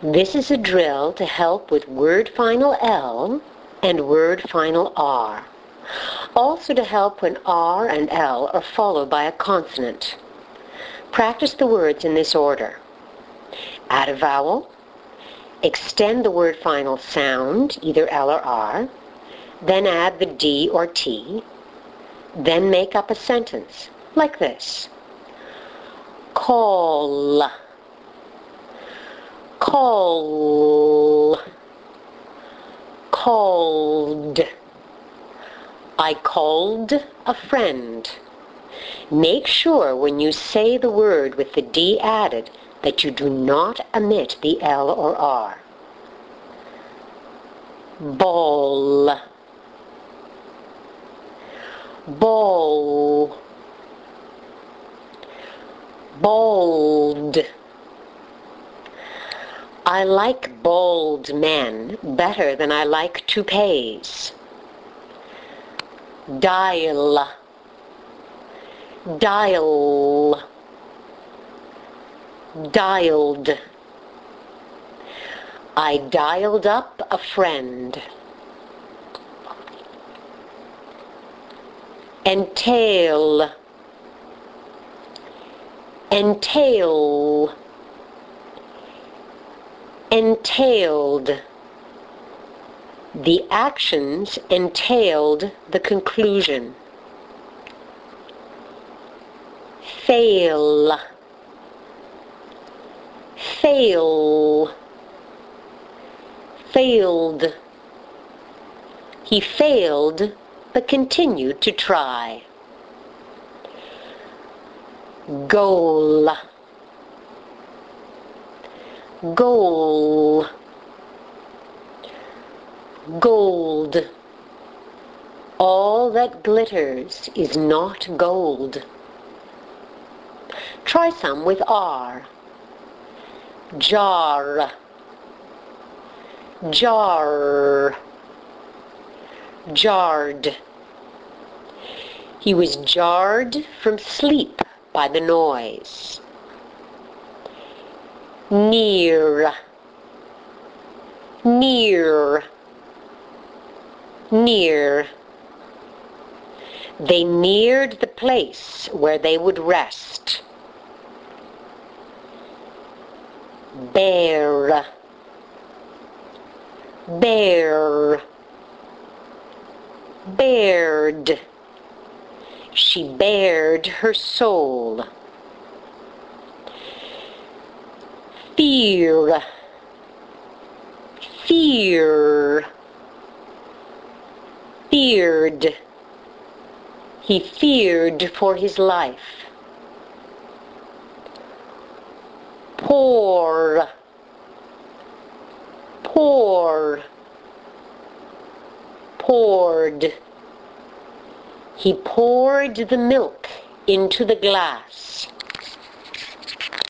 This is a drill to help with word final L and word final R. Also to help when R and L are followed by a consonant. Practice the words in this order. Add a vowel. Extend the word final sound, either L or R. Then add the D or T. Then make up a sentence, like this. Call. Call. Called. I called a friend. Make sure when you say the word with the D added that you do not omit the L or R. Ball. Ball. Bald. I like bald men better than I like toupees. Dial. Dial. Dialed. I dialed up a friend. Entail. Entail. Entailed. The actions entailed the conclusion. Fail. Fail. Failed. He failed but continued to try. Goal. Goal. Gold. All that glitters is not gold. Try some with R. Jar. Jar. Jarred. He was jarred from sleep by the noise. Near. Near. Near. They neared the place where they would rest. Bear. Bear. Bared. She bared her soul. Fear. Fear. Feared. He feared for his life. Pour. Pour. Poured. He poured the milk into the glass.